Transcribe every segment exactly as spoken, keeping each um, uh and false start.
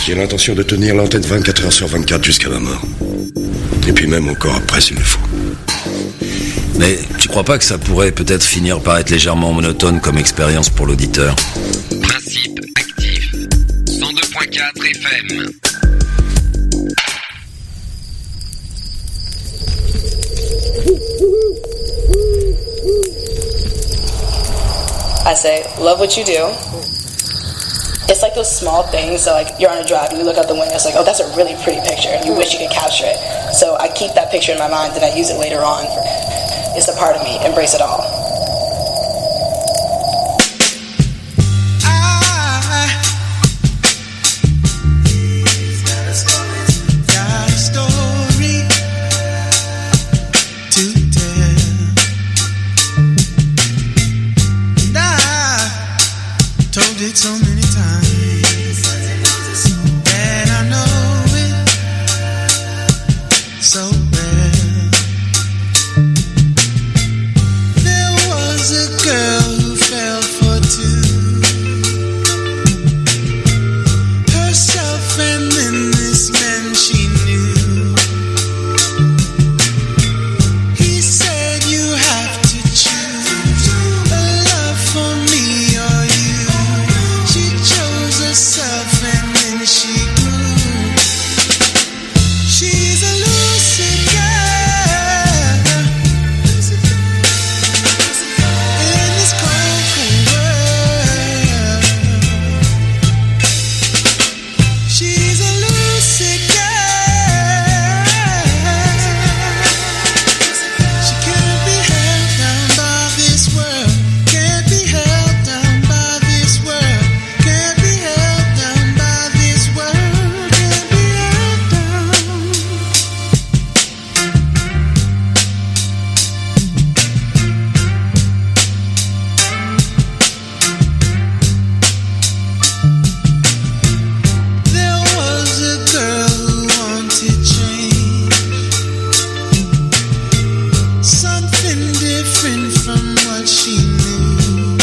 J'ai l'intention de tenir l'entête vingt-quatre heures sur vingt-quatre jusqu'à ma mort. Et puis même encore après s'il le faut. Mais tu crois pas que ça pourrait peut-être finir par être légèrement monotone comme expérience pour l'auditeur? Principe actif. cent deux point quatre F M. I say, love what you do. It's like those small things, so like you're on a drive and you look out the window, it's like, oh, that's a really pretty picture, and you wish you could capture it. So I keep that picture in my mind and I use it later on. It's a part of me, embrace it all. So many times, and I know it so well. There was a girl who fell for two, herself and then this man she knew. He said you have to choose a love for me or you. She chose herself and then she grew. She's a lucid girl in this cold, cold world. She's a lucid girl. She can't be held down by this world. Can't be held down by this world. Can't be held down by this world. Can't be held down. There was a girl who wanted change, something different from what she knew.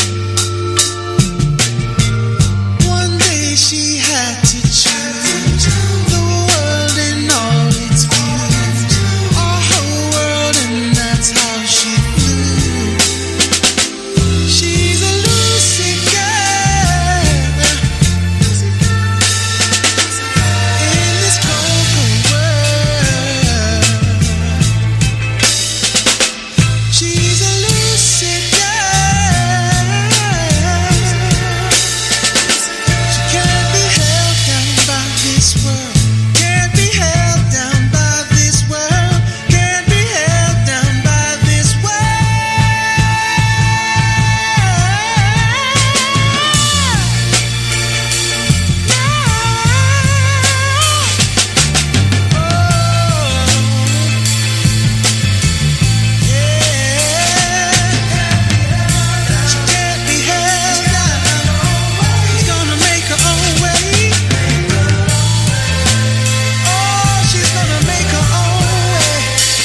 One day she had to choose the world and all its views, our whole world, and that's how she flew. She's a lucid girl in this cold, cold world. She's a lucid girl. She can't be held down by this world. Can't be held down by this world. Can't be held down by this She can't be held down. She's gonna make her own way. Oh, she's gonna make her own way.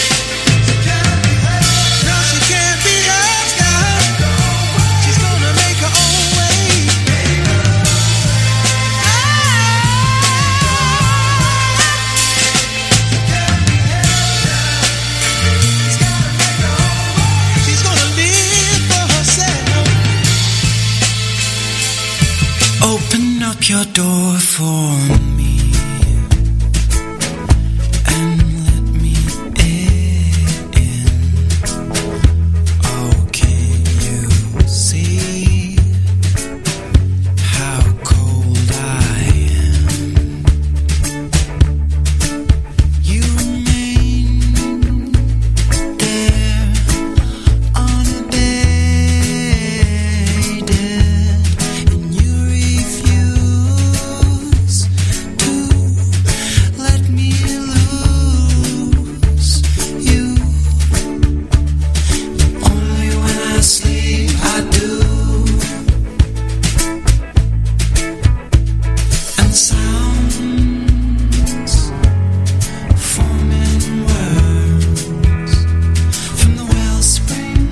No, she can't be held down. She's gonna make her own way. She's gonna live for herself. Open up your door for me and let me in. Oh, can you see how cold I am? You remain there on a day dead, and you refuse to let me lose you. Only when I sleep I do, and sounds form in words from the wellspring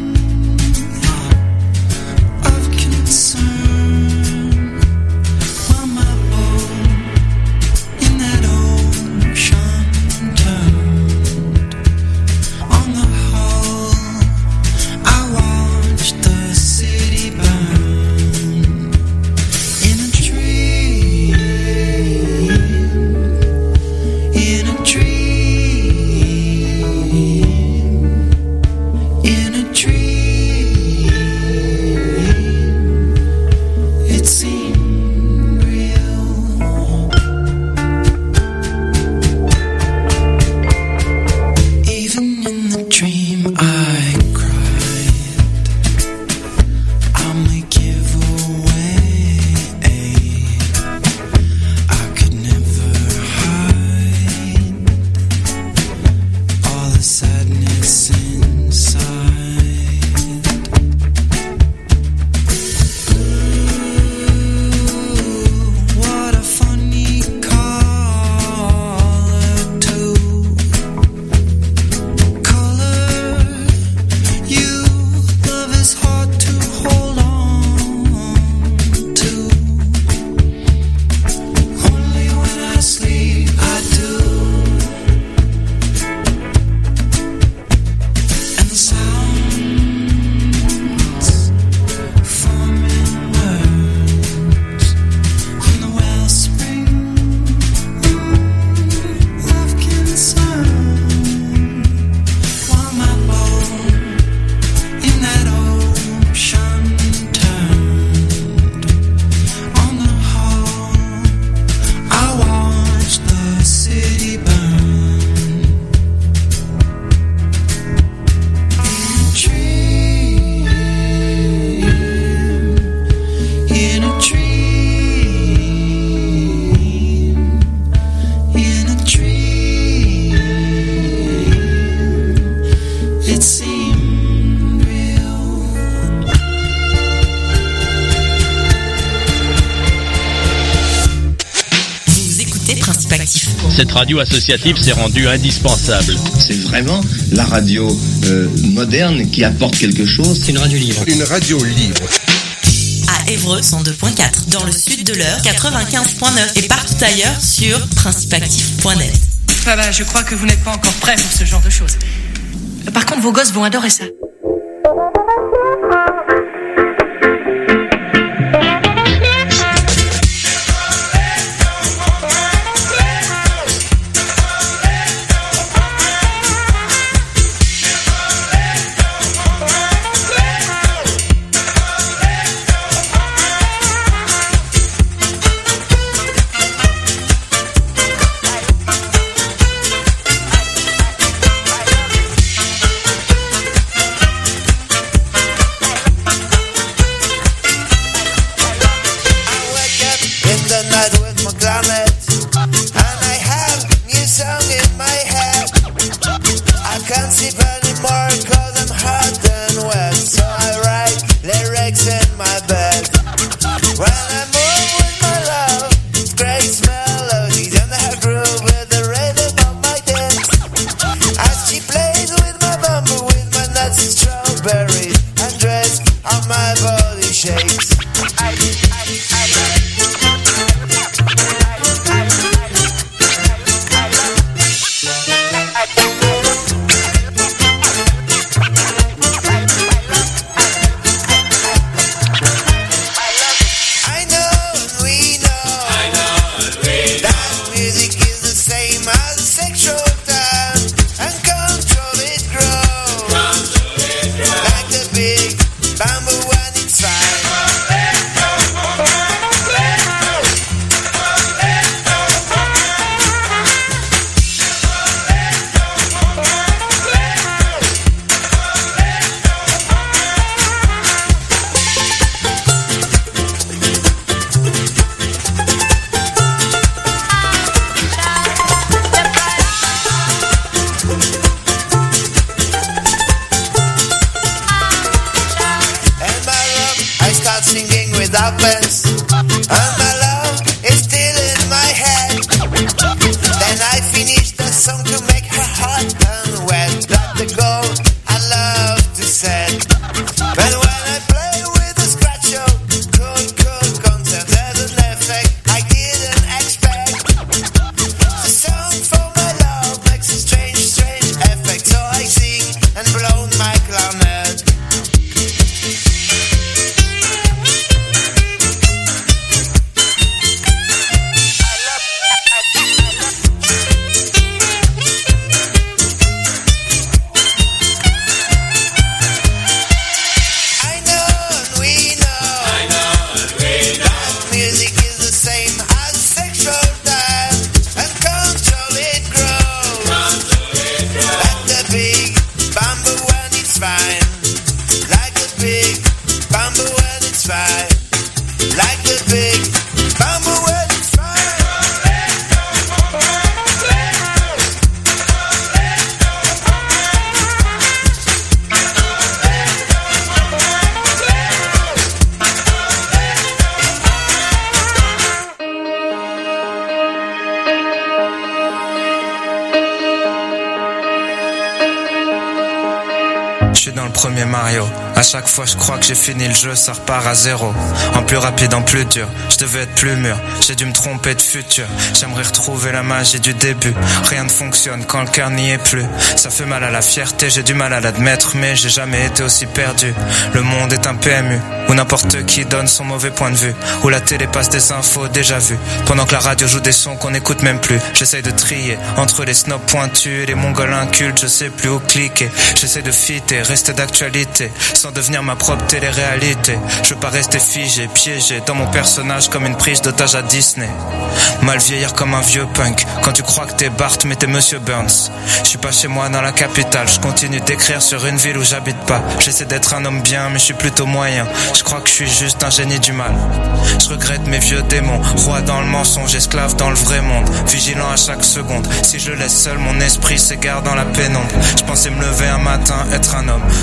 of concern. Well, my boat Principe Actif. Cette radio associative s'est rendue indispensable. C'est vraiment la radio euh, moderne qui apporte quelque chose. C'est une radio libre. Une radio libre. À Évreux, cent deux virgule quatre. Dans le sud de l'Eure, quatre-vingt-quinze virgule neuf. Et partout ailleurs sur principe actif point net. Ah bah, je crois que vous n'êtes pas encore prêts pour ce genre de choses. Par contre, vos gosses vont adorer ça. Chaque fois je crois que j'ai fini le jeu, ça repart à zéro. En plus rapide, en plus dur, je devais être plus mûr. J'ai dû me tromper de futur. J'aimerais retrouver la magie du début. Rien ne fonctionne quand le cœur n'y est plus. Ça fait mal à la fierté, j'ai du mal à l'admettre, mais j'ai jamais été aussi perdu. Le monde est un P M U où n'importe qui donne son mauvais point de vue, où la télé passe des infos déjà vues, pendant que la radio joue des sons qu'on n'écoute même plus. J'essaye de trier entre les snobs pointus et les mongols incultes. Je sais plus où cliquer. J'essaie de fitter, rester d'actualité, sans devenir ma propre télé-réalité. Je veux pas rester figé, piégé dans mon personnage comme une prise d'otage à Disney. Mal vieillir comme un vieux punk. Quand tu crois que t'es Bart mais t'es Monsieur Burns. Je suis pas chez moi dans la capitale. Je continue d'écrire sur une ville où j'habite pas. J'essaie d'être un homme bien mais je suis plutôt moyen. Je crois que je suis juste un génie du mal. Je regrette mes vieux démons. Roi dans le mensonge, esclave dans le vrai monde. Vigilant à chaque seconde. Si je laisse seul mon esprit s'égare dans la pénombre. Je pensais me lever un matin, être un homme.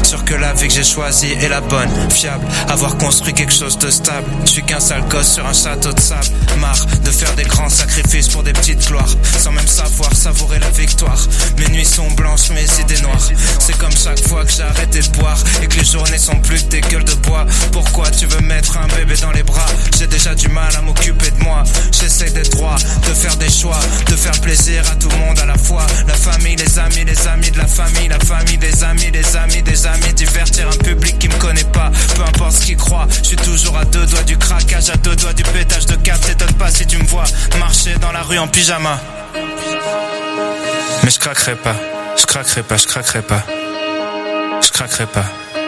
Sûr que la vie que j'ai choisie est la bonne, fiable, avoir construit quelque chose de stable. Je suis qu'un sale gosse sur un château de sable. Marre de faire des grands sacrifices pour des petites gloires, sans même savoir savourer la victoire. Mes nuits sont blanches, mes idées noires. C'est comme chaque fois que j'ai arrêté de boire et que les journées sont plus que des gueules de bois. Pourquoi tu veux mettre un bébé dans les bras? J'ai déjà du mal à m'occuper de moi. J'essaie d'être droit, de faire des choix, de faire plaisir à tout le monde à la fois. La famille, les amis, les amis de la famille, la famille, les amis, les amis, des amis. Divertir un public qui me connaît pas, peu importe ce qu'il croit. Je suis toujours à deux doigts du craquage, à deux doigts du pétage de câble. T'étonnes pas si tu me vois marcher dans la rue en pyjama. Mais je craquerai pas, je craquerai pas, je craquerai pas, je craquerai pas.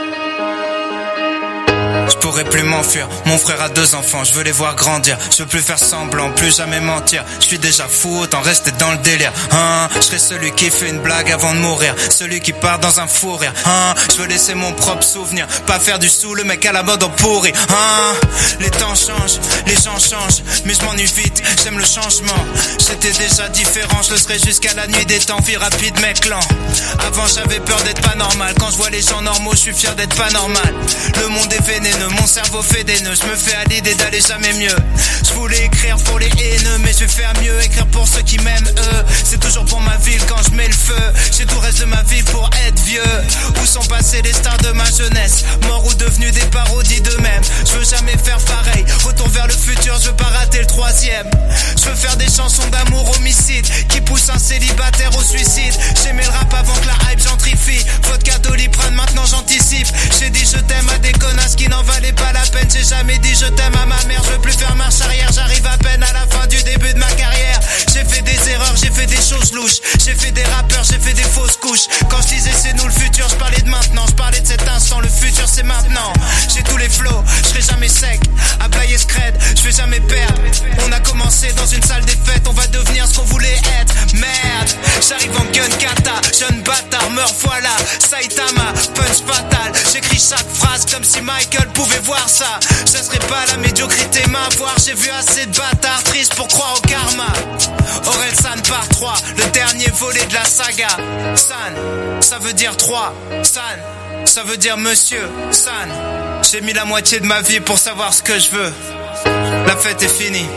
Je pourrais plus m'enfuir, mon frère a deux enfants, je veux les voir grandir. Je veux plus faire semblant, plus jamais mentir. Je suis déjà fou, autant rester dans le délire. Hein, je serai celui qui fait une blague avant de mourir, celui qui part dans un fou rire. Hein, je veux laisser mon propre souvenir, pas faire du sou, le mec à la mode en pourri. Hein, les temps changent, les gens changent, mais je m'ennuie vite, j'aime le changement. J'étais déjà différent, je le serai jusqu'à la nuit des temps. Vie rapide mec lent. Avant j'avais peur d'être pas normal, quand je vois les gens normaux, je suis fier d'être pas normal. Le monde est vénéneux, mon cerveau fait des nœuds, je me fais à l'idée d'aller jamais mieux. Je voulais écrire pour les haineux, mais je vais faire mieux, écrire pour ceux qui m'aiment eux. C'est toujours pour ma ville quand je mets le feu. J'ai tout le reste de ma vie pour être vieux. Où sont passés les stars de ma jeunesse, morts ou devenus des parodies d'eux-mêmes. Je veux jamais faire pareil, retour vers le futur, je veux pas rater le troisième. Je veux faire des chansons d'amour homicide qui poussent un célibataire au suicide. J'aimais le rap avant que la hype gentrifie. Vodka Doliprane, maintenant j'anticipe. J'ai dit je t'aime à des connasses qui n'en valait pas la peine. J'ai jamais dit je t'aime à ma mère. Je veux plus faire marche arrière, j'arrive à peine à la fin du début de ma carrière. J'ai fait des erreurs, j'ai fait des choses louches. J'ai fait des rappeurs, j'ai fait des fausses couches. Quand je disais c'est nous le futur, je parlais de maintenant. Je parlais de cet instant, le futur c'est maintenant. J'ai tous les flows, je serai jamais sec. À Blaye Scred, je vais jamais perdre. On a commencé dans une salle des fêtes, on va devenir ce qu'on voulait être. Merde, j'arrive en gun kata, jeune bâtard, meurs voilà. Saitama, punch fatal. J'écris chaque phrase comme si Michael pouvait voir ça. Je laisserai pas la médiocrité m'avoir. J'ai vu assez de bâtards tristes pour croire au karma. Orelsan par trois, le dernier volet de la saga. San, ça veut dire trois. San, ça veut dire monsieur. San, j'ai mis la moitié de ma vie pour savoir ce que je veux. La fête est finie.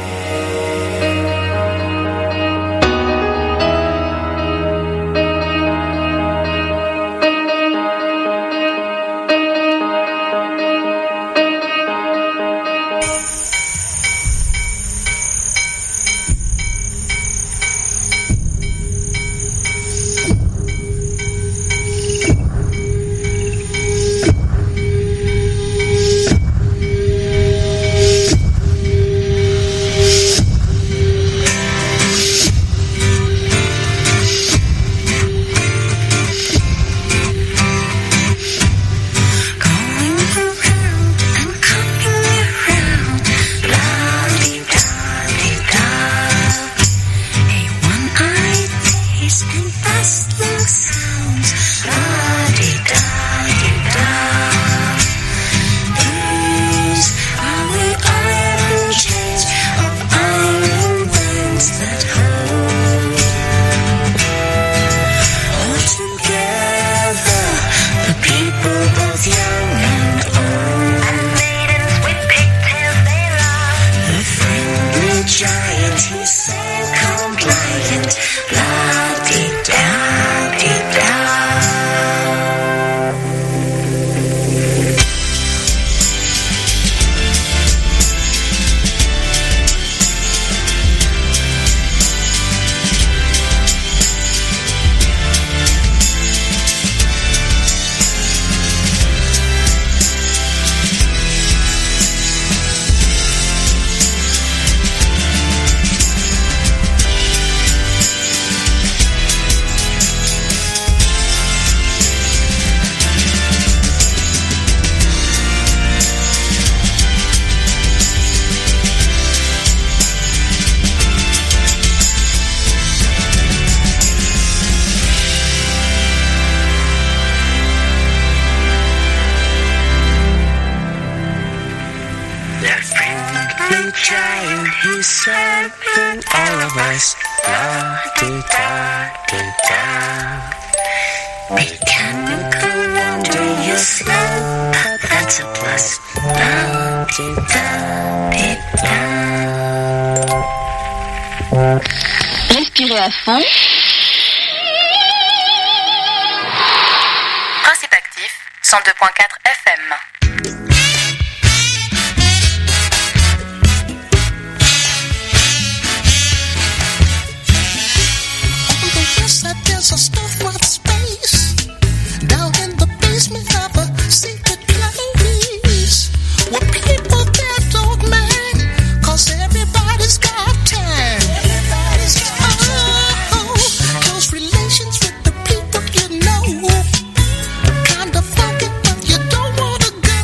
Mechanical wonder, you slow, but that's a plus. Don't you dump it down. Respirez à fond. Principe actif, cent deux point quatre F M. There's a storefront space down in the basement of a secret place where people there don't mind, cause everybody's got time. Everybody's got time. Oh, close relations with the people you know. Kind of funky, but you don't wanna go.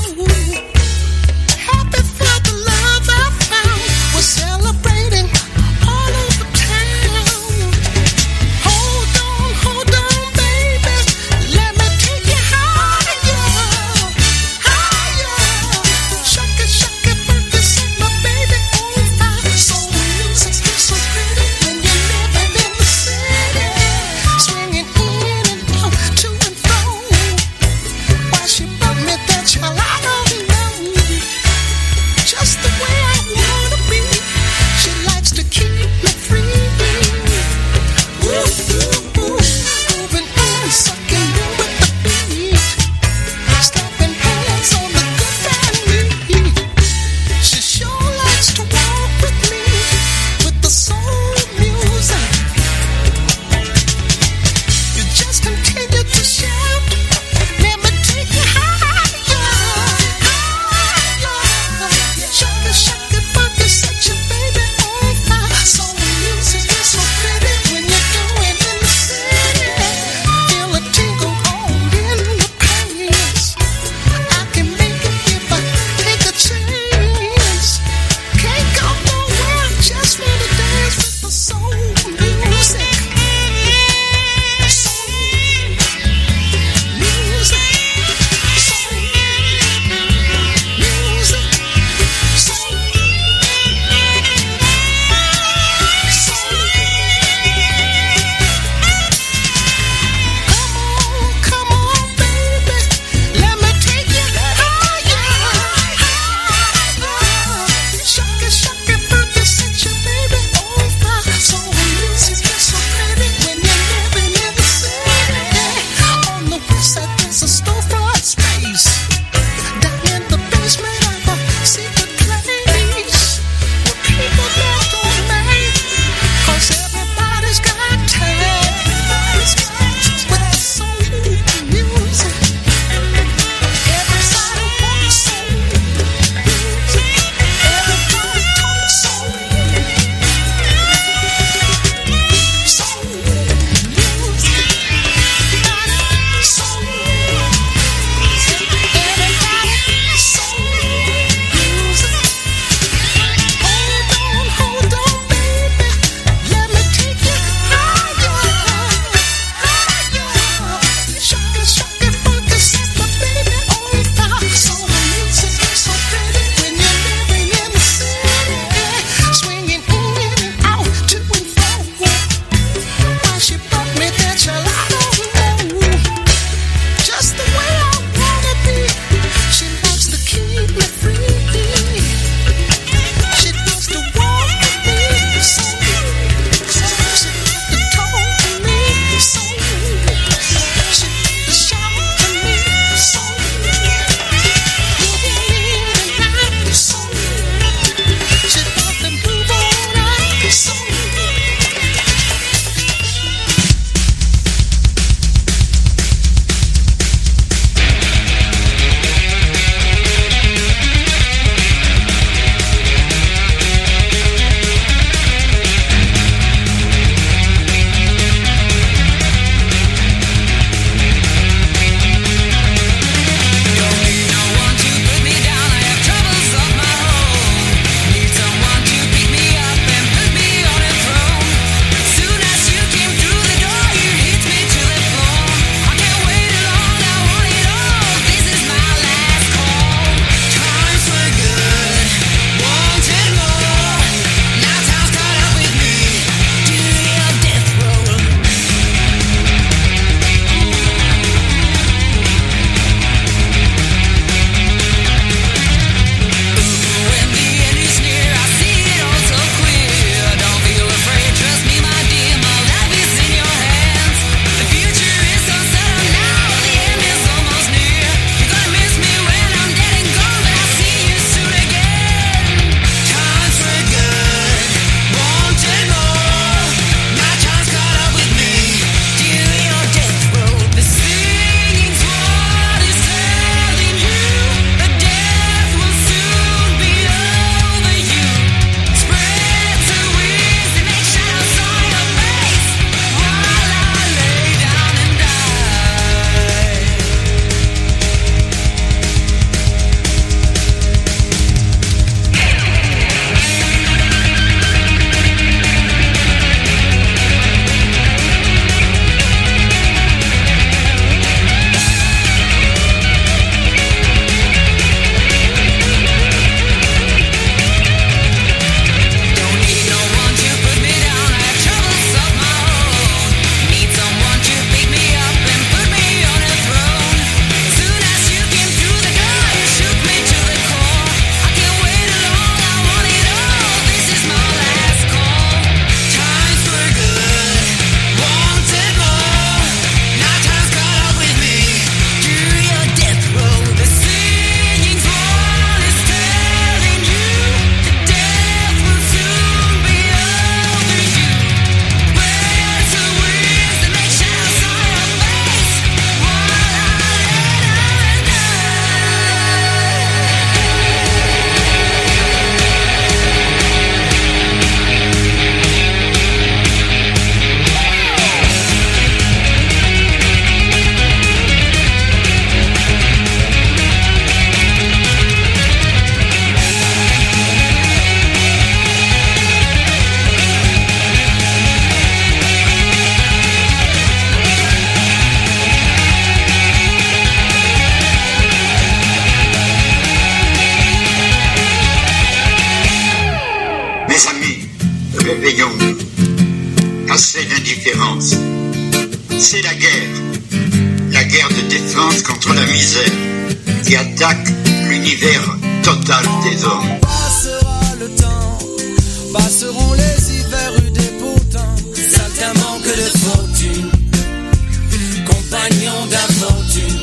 voyons, assez d'indifférence. C'est la guerre. La guerre de défense contre la misère qui attaque l'univers total des hommes. Passera le temps, passeront les hivers rudes et pourtant, certains manque de fortune, compagnons d'aventure.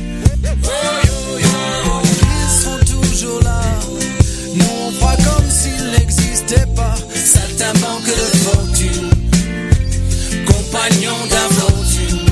Ils seront toujours là, nous on fera comme s'ils n'existaient pas, certains manque de fortune, compagnons d'aventure.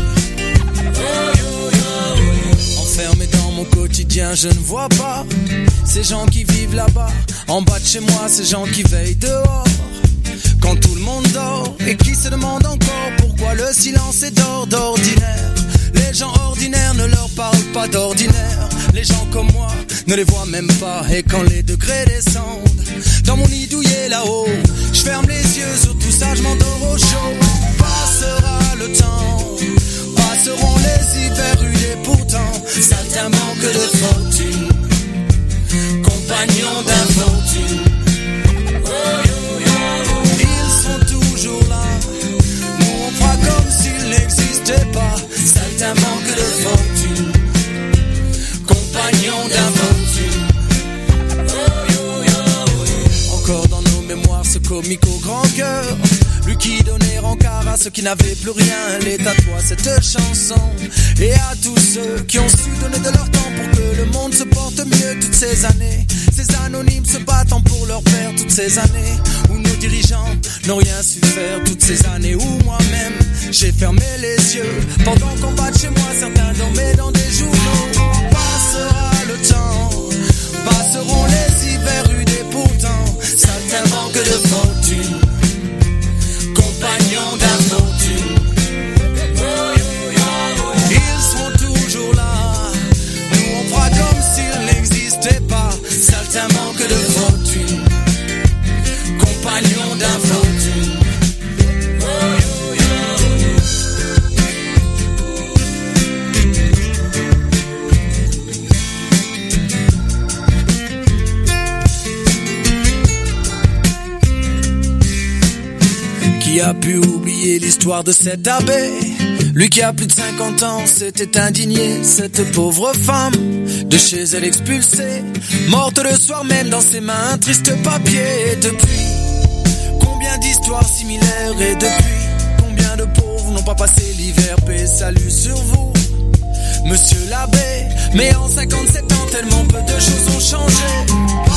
Enfermé dans mon quotidien, je ne vois pas ces gens qui vivent là-bas, en bas de chez moi, ces gens qui veillent dehors quand tout le monde dort et qui se demandent encore pourquoi le silence est d'or d'ordinaire. Les gens ordinaires ne leur parlent pas d'ordinaire. Les gens comme moi ne les voient même pas. Et quand les degrés descendent dans mon nid douillet là-haut, je ferme les yeux sur tout ça, je m'endors au chaud. Passera le temps, passeront les hivers rudes et pourtant, certains manquent de fortune, compagnons d'infortune. Ils sont toujours là, nous on fera comme s'ils n'existaient pas, certains manquent de fortune, compagnons d'infortune. Encore dans nos mémoires ce comique au grand cœur, lui qui donnait rencard à ceux qui n'avaient plus rien. Elle est à toi cette chanson et à tous ceux qui ont su donner de leur temps pour que le monde se porte mieux toutes ces années. Ces anonymes se battant pour leur père toutes ces années où nos dirigeants n'ont rien su faire. Toutes ces années où moi-même j'ai fermé les yeux pendant qu'on bat chez moi, certains dormaient dans des journaux. Passera le temps, passeront les hivers rudes et pourtant, certains manquent de fortune, compagnons d'aventure. Ils seront toujours là, nous on fera comme s'ils n'existaient pas, certains manquent de fortune, compagnons d'infortune. Qui a pu oublier l'histoire de cet abbé? Lui qui a plus de cinquante ans s'était indigné. Cette pauvre femme, de chez elle expulsée, morte le soir même dans ses mains, un triste papier. Et depuis, combien d'histoires similaires? Et depuis, combien de pauvres n'ont pas passé l'hiver? Paix, salut sur vous, monsieur l'abbé. Mais en cinquante-sept ans, tellement peu de choses ont changé.